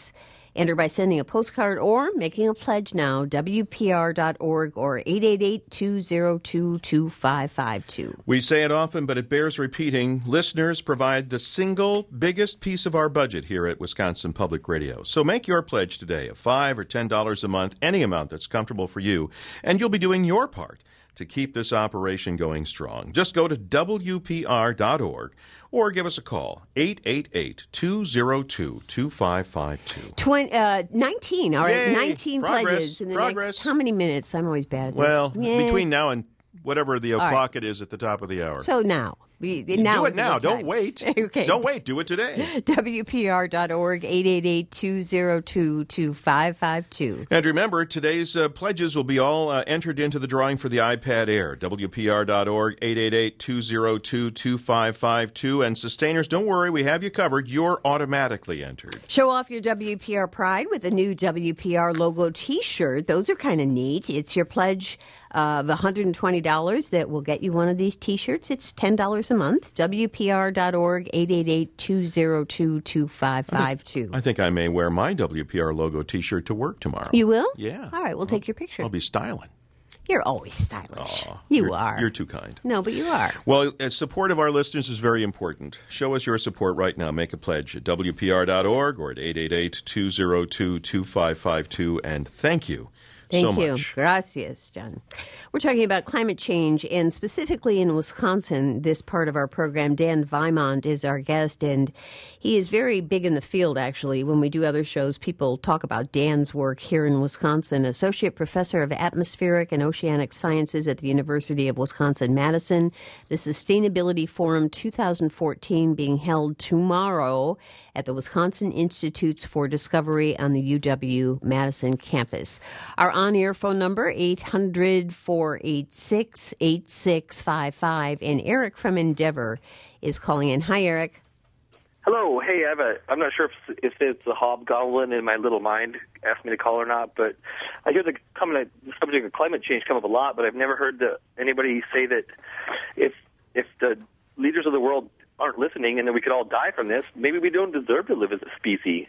S1: Enter by sending a postcard or making a pledge now, W P R dot org or eight eight eight, two zero two, two five five two.
S3: We say it often, but it bears repeating. Listeners provide the single biggest piece of our budget here at Wisconsin Public Radio. So make your pledge today of five dollars or ten dollars a month, any amount that's comfortable for you, and you'll be doing your part to keep this operation going strong. Just go to W P R dot org or give us a call, eight eight eight, two zero two, two five five two.
S1: Twenty, uh, nineteen, all right,
S3: Yay.
S1: nineteen
S3: Progress.
S1: pledges in the
S3: Progress.
S1: next, how many minutes? I'm always bad at
S3: Well,
S1: this. Yeah.
S3: between now and whatever the
S1: right.
S3: o'clock it is at the top of the hour.
S1: So now. We, now
S3: do it
S1: is a
S3: now.
S1: good time.
S3: Don't wait.
S1: Okay.
S3: Don't wait. Do it today.
S1: W P R dot org, eight eight eight, two zero two, two five five two.
S3: And remember, today's uh, pledges will be all uh, entered into the drawing for the iPad Air. W P R dot org, eight eight eight, two zero two, two five five two. And sustainers, don't worry, we have you covered. You're automatically entered.
S1: Show off your W P R pride with a new W P R logo T-shirt. Those are kind of neat. It's your pledge of one hundred twenty dollars that will get you one of these T-shirts. It's ten dollars a month. W P R dot org, eight eight eight, two zero two, two five five two.
S3: I think I may wear my W P R logo T-shirt to work tomorrow.
S1: You will?
S3: Yeah.
S1: All right, we'll take your picture.
S3: I'll be styling.
S1: You're always stylish.
S3: Aw,
S1: you
S3: you're,
S1: are.
S3: You're too kind.
S1: No, but you are.
S3: Well, uh, support of our listeners is very important. Show us your support right now. Make a pledge at W P R dot org or at eight eight eight, two zero two, two five five two. And thank you
S1: Thank
S3: so
S1: you.
S3: much.
S1: Gracias, John. We're talking about climate change, and specifically in Wisconsin, this part of our program. Dan Vimont is our guest, and he is very big in the field, actually. When we do other shows, people talk about Dan's work here in Wisconsin. Associate Professor of Atmospheric and Oceanic Sciences at the University of Wisconsin-Madison. The Sustainability Forum two thousand fourteen being held tomorrow at the Wisconsin Institutes for Discovery on the U W-Madison campus. Our on-air phone number, eight hundred, four eight six, eight six five five. And Eric from Endeavor is calling in. Hi, Eric.
S5: Hello. Hey, I have a, I'm not sure if, if it's a hobgoblin in my little mind asked me to call or not, but I hear the, coming, the subject of climate change come up a lot, but I've never heard the, anybody say that if if the leaders of the world aren't listening and then we could all die from this, maybe we don't deserve to live as a species.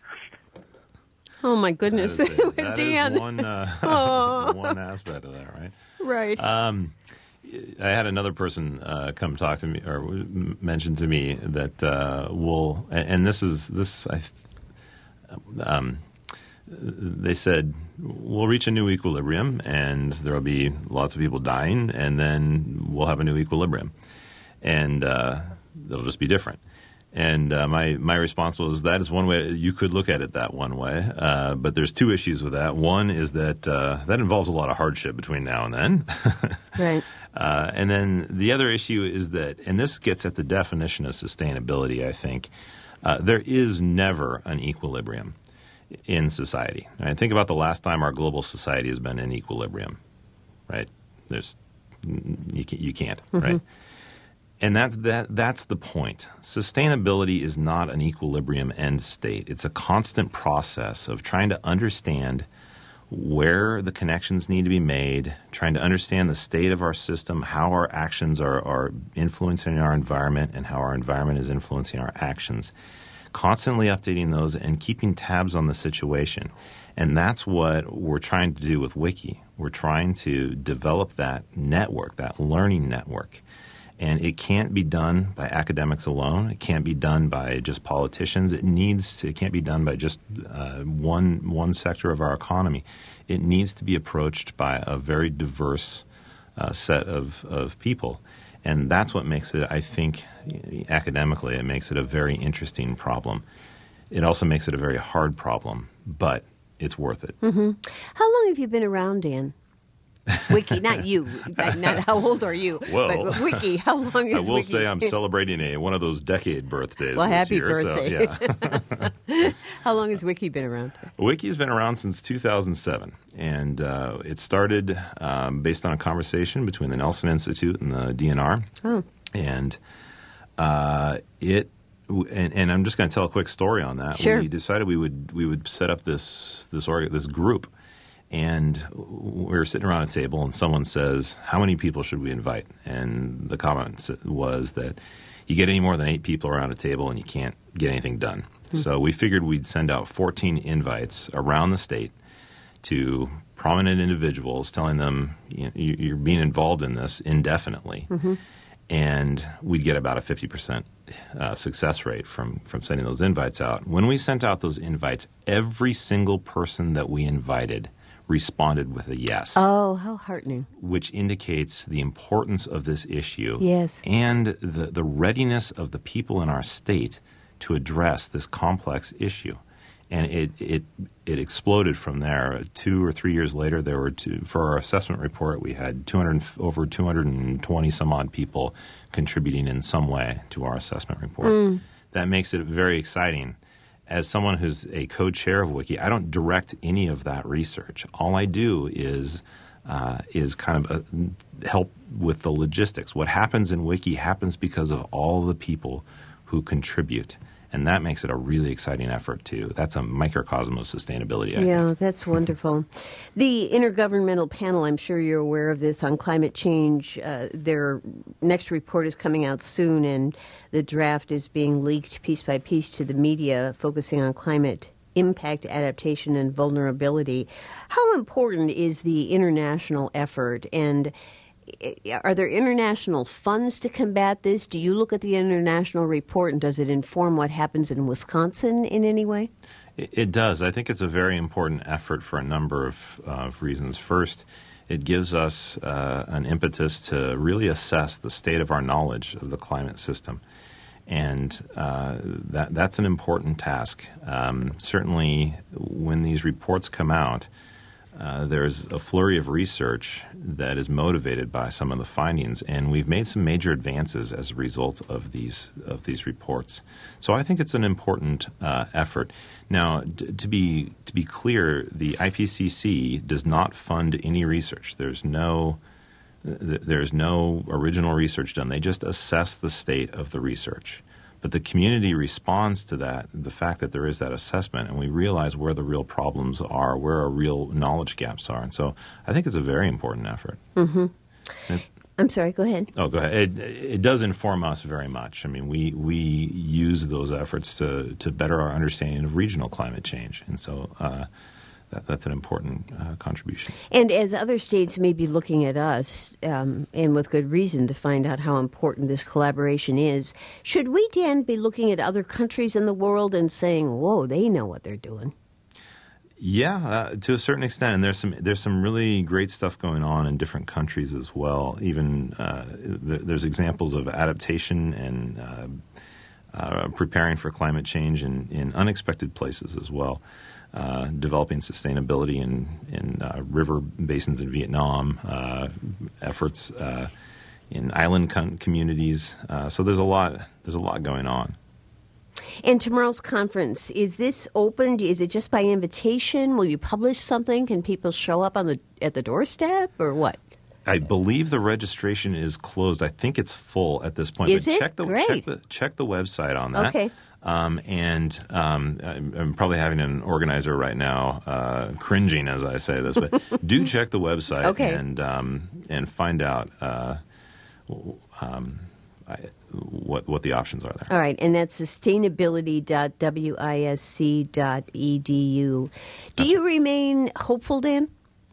S1: Oh, my goodness.
S2: That is, a, that
S1: Dan.
S2: is one, uh, one aspect of that, right?
S1: Right.
S2: Um, I had another person uh, come talk to me or mention to me that uh, will, and this is this. I, um, they said we'll reach a new equilibrium, and there will be lots of people dying, and then we'll have a new equilibrium, and uh, it'll just be different. And uh, my my response was that is one way you could look at it that one way, uh, but there's two issues with that. One is that uh, that involves a lot of hardship between now and then.
S1: Right.
S2: Uh, and then the other issue is that, and this gets at the definition of sustainability, I think, uh, there is never an equilibrium in society. Right? Think about the last time our global society has been in equilibrium, right? There's you can't, you can't mm-hmm. right? And that's that. That's the point. Sustainability is not an equilibrium end state. It's a constant process of trying to understand where the connections need to be made, trying to understand the state of our system, how our actions are, are influencing our environment, and how our environment is influencing our actions. Constantly updating those and keeping tabs on the situation. And that's what we're trying to do with Wiki. We're trying to develop that network, that learning network. And it can't be done by academics alone. It can't be done by just politicians. It needs to, it can't be done by just uh, one one sector of our economy. It needs to be approached by a very diverse uh, set of, of people. And that's what makes it, I think, academically, it makes it a very interesting problem. It also makes it a very hard problem, but it's worth it.
S1: Mm-hmm. How long have you been around, Dan? Wiki, not you. Not how old are you?
S2: Well,
S1: but, but Wiki, how long is Wiki?
S2: I will Wiki? say I'm celebrating a one of those decade birthdays.
S1: Well,
S2: this
S1: happy
S2: year,
S1: birthday!
S2: So, yeah.
S1: How long has Wiki been around?
S2: Wiki's been around since two thousand seven, and uh, it started um, based on a conversation between the Nelson Institute and the D N R.
S1: Oh,
S2: and uh, it. And, and I'm just going to tell a quick story on that.
S1: Sure.
S2: We decided we would we would set up this this org, this group. And we were sitting around a table, and someone says, how many people should we invite? And the comment was that you get any more than eight people around a table, and you can't get anything done. Mm-hmm. So we figured we'd send out fourteen invites around the state to prominent individuals telling them, you know, you're being involved in this indefinitely. Mm-hmm. And we'd get about a fifty percent uh, success rate from, from sending those invites out. When we sent out those invites, every single person that we invited responded with a yes.
S1: Oh, how heartening.
S2: Which indicates the importance of this issue.
S1: Yes.
S2: And the, the readiness of the people in our state to address this complex issue. And it, it it exploded from there. Two or three years later, there were two, for our assessment report, we had two hundred over two hundred twenty some odd people contributing in some way to our assessment report. Mm. That makes it very exciting. As someone who's a co-chair of Wiki, I don't direct any of that research. All I do is uh, is kind of a, help with the logistics. What happens in Wiki happens because of all the people who contribute. And that makes it a really exciting effort, too. That's a microcosm of sustainability, I
S1: Yeah,
S2: think.
S1: That's wonderful. The Intergovernmental Panel, I'm sure you're aware of this, on climate change, uh, their next report is coming out soon, and the draft is being leaked piece by piece to the media, focusing on climate impact, adaptation, and vulnerability. How important is the international effort, and are there international funds to combat this? Do you look at the international report, and does it inform what happens in Wisconsin in any way?
S2: It, it does. I think it's a very important effort for a number of, uh, of reasons. First, it gives us uh, an impetus to really assess the state of our knowledge of the climate system. And uh, that that's an important task. Um, certainly, when these reports come out, Uh, there's a flurry of research that is motivated by some of the findings, and we've made some major advances as a result of these of these reports. So I think it's an important uh, effort. Now, d- to be to be clear, the I P C C does not fund any research. There's no th- there's no original research done. They just assess the state of the research. But the community responds to that, the fact that there is that assessment, and we realize where the real problems are, where our real knowledge gaps are. And so I think it's a very important effort.
S1: Mm-hmm.
S2: It,
S1: I'm sorry, go ahead.
S2: Oh, go ahead. It, it does inform us very much. I mean, we we use those efforts to, to better our understanding of regional climate change. And so uh, that, that's an important uh, contribution.
S1: And as other states may be looking at us, um, and with good reason, to find out how important this collaboration is, should we, Dan, be looking at other countries in the world and saying, whoa, they know what they're doing?
S2: Yeah, uh, to a certain extent, and there's some there's some really great stuff going on in different countries as well. Even uh, th- there's examples of adaptation and uh, uh, preparing for climate change in, in unexpected places as well. Uh, developing sustainability in in uh, river basins in Vietnam, uh, efforts uh, in island com- communities. Uh, so there's a lot there's a lot going on.
S1: And tomorrow's conference, is this open? Is it just by invitation? Will you publish something? Can people show up on the at the doorstep, or what?
S2: I believe the registration is closed. I think it's full at this point.
S1: Is
S2: but
S1: it?
S2: Check the,
S1: Great.
S2: Check the, check the website on that.
S1: Okay.
S2: Um, and um, I'm, I'm probably having an organizer right now uh, cringing as I say this, but do check the website
S1: okay.
S2: and um, and find out uh, um, I, what what the options are there.
S1: All right, and that's sustainability dot wisc dot e d u. Do
S2: That's
S1: you remain hopeful, Dan?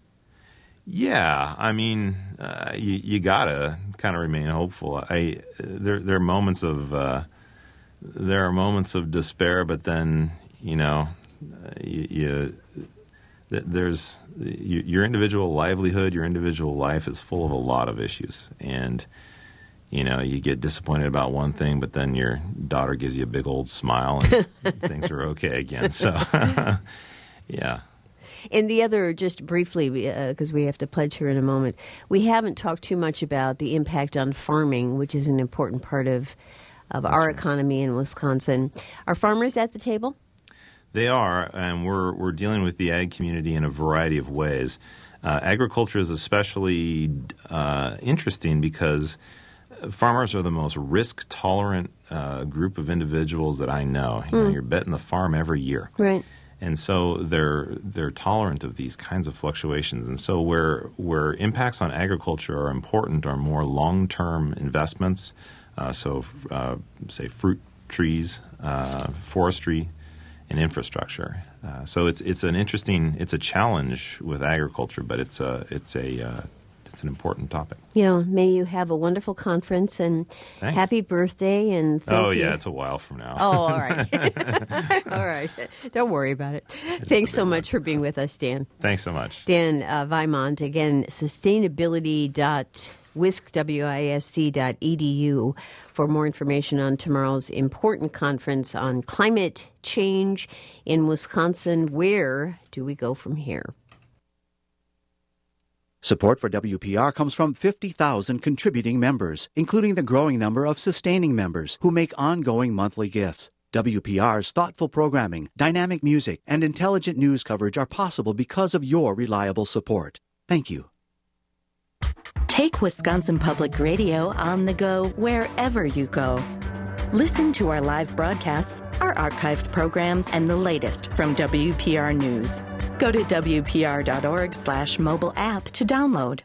S2: Yeah, I mean, uh, you, you gotta kind of remain hopeful. I there there are moments of uh, there are moments of despair, but then you know, you, you there's you, your individual livelihood, your individual life is full of a lot of issues, and you know, you get disappointed about one thing, but then your daughter gives you a big old smile, and things are okay again. So, yeah.
S1: And the other, just briefly, because uh, we have to pledge here in a moment, we haven't talked too much about the impact on farming, which is an important part of of our
S2: right.
S1: economy in Wisconsin. Are farmers at the table?
S2: They are, and we're we're dealing with the ag community in a variety of ways. Uh, agriculture is especially uh, interesting because farmers are the most risk-tolerant uh, group of individuals that I know. You know,
S1: Mm.
S2: you're betting the farm every year.
S1: Right.
S2: And so they're they're tolerant of these kinds of fluctuations. And so where where impacts on agriculture are important are more long-term investments. Uh, so, uh, say fruit trees, uh, forestry, and infrastructure. Uh, so it's it's an interesting it's a challenge with agriculture, but it's a it's a uh, it's an important topic.
S1: You know, may you have a wonderful conference and
S2: Thanks.
S1: Happy birthday and thank
S2: oh
S1: you.
S2: yeah, it's a while from now.
S1: Oh, all right. All right. Don't worry about it.
S2: It's
S1: Thanks
S2: a
S1: so
S2: big
S1: much
S2: one.
S1: for being with us, Dan.
S2: Thanks so much.
S1: Dan uh, Vimont, again, sustainability dot wisc dot e d u for more information on tomorrow's important conference on climate change in Wisconsin. Where do we go from here?
S6: Support for W P R comes from fifty thousand contributing members, including the growing number of sustaining members who make ongoing monthly gifts. W P R's thoughtful programming, dynamic music, and intelligent news coverage are possible because of your reliable support. Thank you.
S7: Take Wisconsin Public Radio on the go wherever you go. Listen to our live broadcasts, our archived programs, and the latest from W P R News. Go to W P R dot org slash mobile app to download.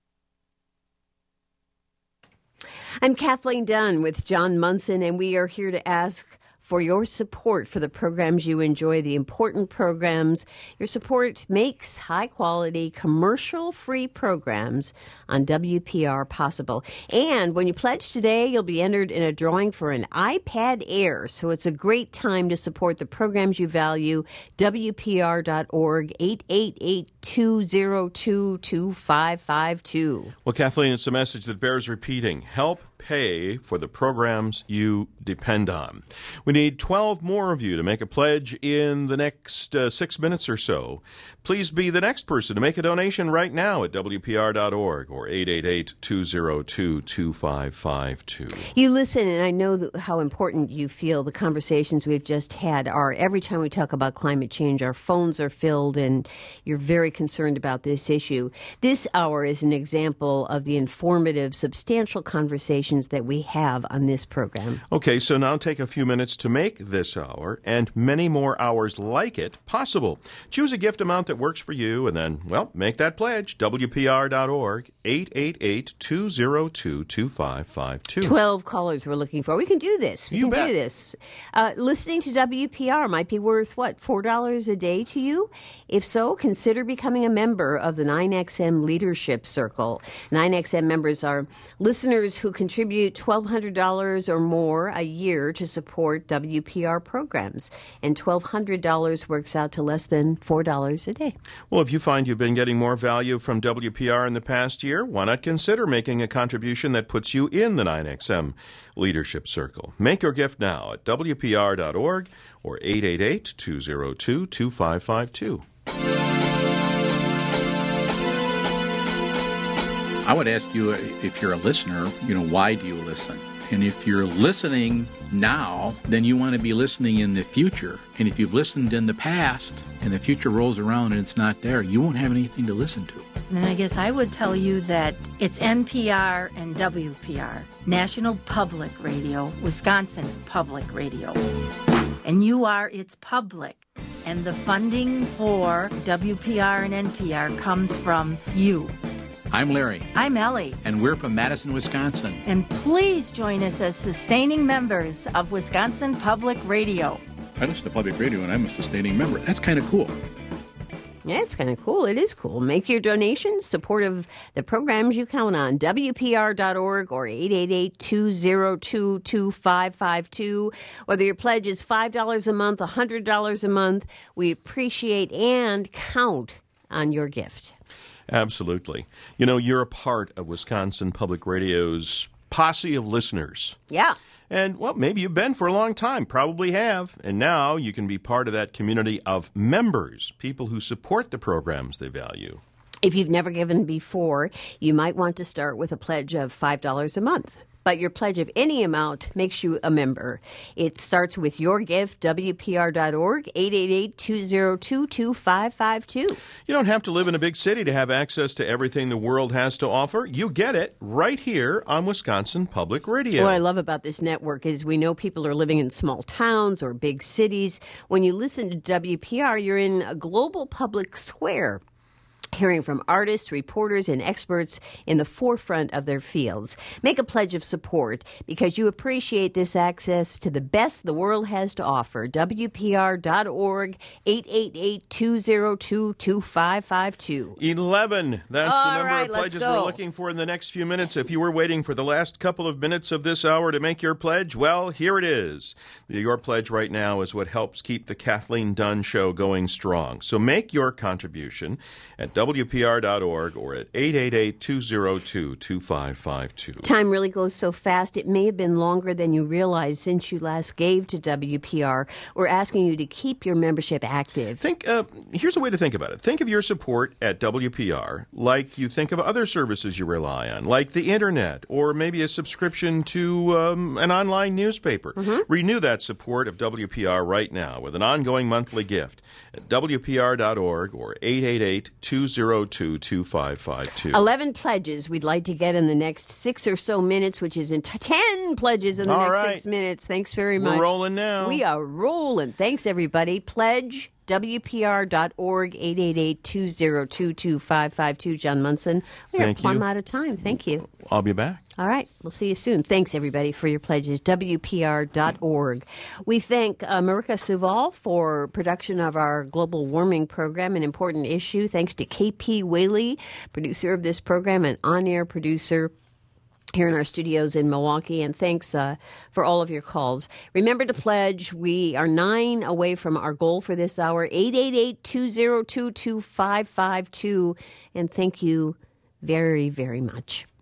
S1: I'm Kathleen Dunn with John Munson, and we are here to ask for your support for the programs you enjoy, the important programs. Your support makes high-quality, commercial-free programs on W P R possible. And when you pledge today, you'll be entered in a drawing for an iPad Air. So it's a great time to support the programs you value. W P R dot org, eight eight eight, two zero two, two five five two.
S3: Well, Kathleen, it's a message that bears repeating. Help pay for the programs you depend on. We need twelve more of you to make a pledge in the next uh, six minutes or so. Please be the next person to make a donation right now at W P R dot org or eight eight eight, two zero two, two five five two.
S1: You listen, and I know that how important you feel the conversations we've just had are. Every time we talk about climate change, our phones are filled, and you're very concerned about this issue. This hour is an example of the informative, substantial conversations that we have on this program.
S3: Okay, so now take a few minutes to make this hour and many more hours like it possible. Choose a gift amount that works for you and then, well, make that pledge. W P R dot org, eight eight eight, two zero two, two five five two.
S1: Twelve callers we're looking for. We can do this. We
S3: You
S1: can
S3: bet.
S1: do this. Uh, listening to W P R might be worth, what, four dollars a day to you? If so, consider becoming a member of the nine X M Leadership Circle. nine X M members are listeners who contribute twelve hundred dollars or more a year to support W P R programs. And twelve hundred dollars works out to less than four dollars a day.
S3: Well, if you find you've been getting more value from W P R in the past year, why not consider making a contribution that puts you in the nine X M Leadership Circle? Make your gift now at W P R dot org or eight eight eight, two zero two, two five five two.
S8: I would ask you, if you're a listener, you know, why do you listen? And if you're listening now, then you want to be listening in the future. And if you've listened in the past and the future rolls around and it's not there, you won't have anything to listen to.
S9: And I guess I would tell you that it's N P R and W P R, National Public Radio, Wisconsin Public Radio. And you are its public. And the funding for W P R and N P R comes from you.
S8: I'm Larry.
S9: I'm Ellie.
S8: And we're from Madison, Wisconsin.
S9: And please join us as sustaining members of Wisconsin Public Radio.
S8: I listen to public radio and I'm a sustaining member. That's kind of cool.
S1: Yeah, it's kind of cool. It is cool. Make your donations, support of the programs you count on. W P R dot org or eight eight eight, two zero two, two five five two. Whether your pledge is five dollars a month, one hundred dollars a month, we appreciate and count on your gift.
S3: Absolutely. You know, you're a part of Wisconsin Public Radio's posse of listeners.
S1: Yeah.
S3: And, well, maybe you've been for a long time, probably have. And now you can be part of that community of members, people who support the programs they value.
S1: If you've never given before, you might want to start with a pledge of five dollars a month. But your pledge of any amount makes you a member. It starts with your gift, W P R dot org, eight eight eight, two zero two, two five five two.
S3: You don't have to live in a big city to have access to everything the world has to offer. You get it right here on Wisconsin Public Radio.
S1: What I love about this network is we know people are living in small towns or big cities. When you listen to W P R, you're in a global public square. hearing from artists, reporters, and experts in the forefront of their fields. Make a pledge of support because you appreciate this access to the best the world has to offer. W P R dot org, eight eight eight, two zero two, two five five two.
S3: eleven. That's
S1: All
S3: the number
S1: right,
S3: of
S1: let's
S3: pledges
S1: go.
S3: we're looking for in the next few minutes. If you were waiting for the last couple of minutes of this hour to make your pledge, well, here it is. Your pledge right now is what helps keep the Kathleen Dunn Show going strong. So make your contribution at W P R dot org or at eight eight eight, two zero two, two five five two.
S1: Time really goes so fast. It may have been longer than you realized since you last gave to W P R. We're asking you to keep your membership active.
S3: Think. Uh, here's a way to think about it. Think of your support at W P R like you think of other services you rely on, like the Internet or maybe a subscription to um, an online newspaper. Mm-hmm. Renew that support of W P R right now with an ongoing monthly gift at W P R dot org or eight eight eight, two zero two, two five five two.
S1: eleven pledges we'd like to get in the next six or so minutes, which is in t- ten pledges in the
S3: All
S1: next
S3: right.
S1: six minutes. Thanks very
S3: We're
S1: much.
S3: rolling now.
S1: We are rolling. Thanks, everybody. Pledge. W P R dot org, eight eight eight, two zero two, two five five two. John Munson. We are
S3: Thank
S1: plumb
S3: you.
S1: out of time. Thank you.
S3: I'll be back.
S1: All right. We'll see you soon. Thanks, everybody, for your pledges. W P R dot org. We thank uh, Marika Suval for production of our global warming program, an important issue. Thanks to K P Whaley, producer of this program, and on-air producer here in our studios in Milwaukee, and thanks uh, for all of your calls. Remember to pledge. We are nine away from our goal for this hour, eight eight eight, two zero two, two five five two, and thank you very, very much.